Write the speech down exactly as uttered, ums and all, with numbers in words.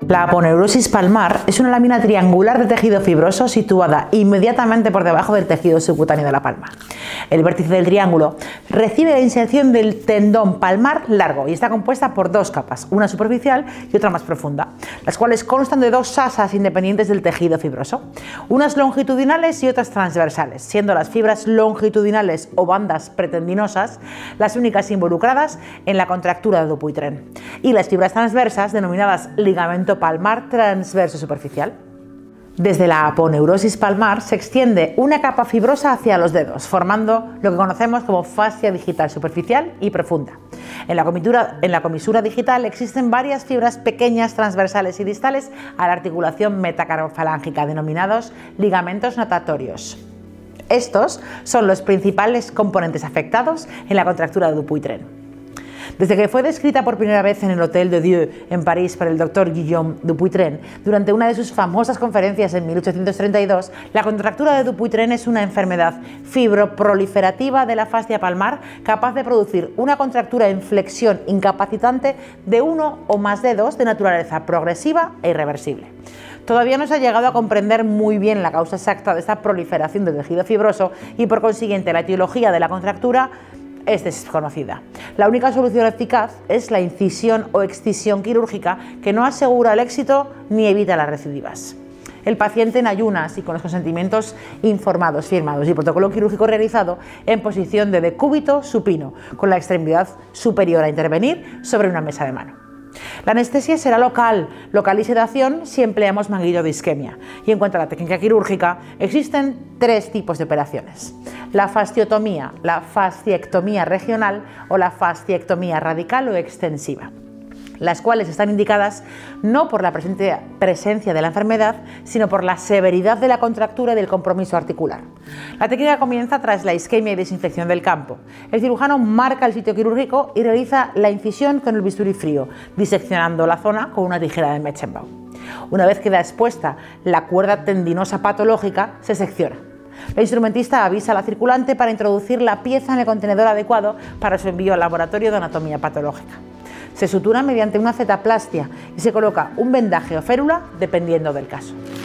La aponeurosis palmar es una lámina triangular de tejido fibroso situada inmediatamente por debajo del tejido subcutáneo de la palma. El vértice del triángulo recibe la inserción del tendón palmar largo y está compuesta por dos capas, una superficial y otra más profunda, las cuales constan de dos asas independientes del tejido fibroso, unas longitudinales y otras transversales, siendo las fibras longitudinales o bandas pretendinosas las únicas involucradas en la contractura de Dupuytren, y las fibras transversas, denominadas ligamento palmar transverso superficial. Desde la aponeurosis palmar se extiende una capa fibrosa hacia los dedos, formando lo que conocemos como fascia digital superficial y profunda. En la comisura, en la comisura digital existen varias fibras pequeñas transversales y distales a la articulación metacarpofalángica, denominados ligamentos natatorios. Estos son los principales componentes afectados en la contractura de Dupuytren. Desde que fue descrita por primera vez en el Hôtel de Dieu en París por el doctor Guillaume Dupuytren, durante una de sus famosas conferencias en mil ochocientos treinta y dos, la contractura de Dupuytren es una enfermedad fibroproliferativa de la fascia palmar capaz de producir una contractura en flexión incapacitante de uno o más dedos de naturaleza progresiva e irreversible. Todavía no se ha llegado a comprender muy bien la causa exacta de esta proliferación del tejido fibroso y, por consiguiente, la etiología de la contractura es desconocida. La única solución eficaz es la incisión o excisión quirúrgica, que no asegura el éxito ni evita las recidivas. El paciente en ayunas y con los consentimientos informados, firmados y protocolo quirúrgico realizado en posición de decúbito supino, con la extremidad superior a intervenir sobre una mesa de mano. La anestesia será local, local y sedación si empleamos manguillo de isquemia. Y en cuanto a la técnica quirúrgica, existen tres tipos de operaciones: la fasciotomía, la fasciectomía regional o la fasciectomía radical o extensiva, las cuales están indicadas no por la presente presencia de la enfermedad, sino por la severidad de la contractura y del compromiso articular. La técnica comienza tras la isquemia y desinfección del campo. El cirujano marca el sitio quirúrgico y realiza la incisión con el bisturí frío, diseccionando la zona con una tijera de Metzenbau. Una vez queda expuesta la cuerda tendinosa patológica, se secciona. El instrumentista avisa a la circulante para introducir la pieza en el contenedor adecuado para su envío al laboratorio de anatomía patológica. Se sutura mediante una zetaplastia y se coloca un vendaje o férula dependiendo del caso.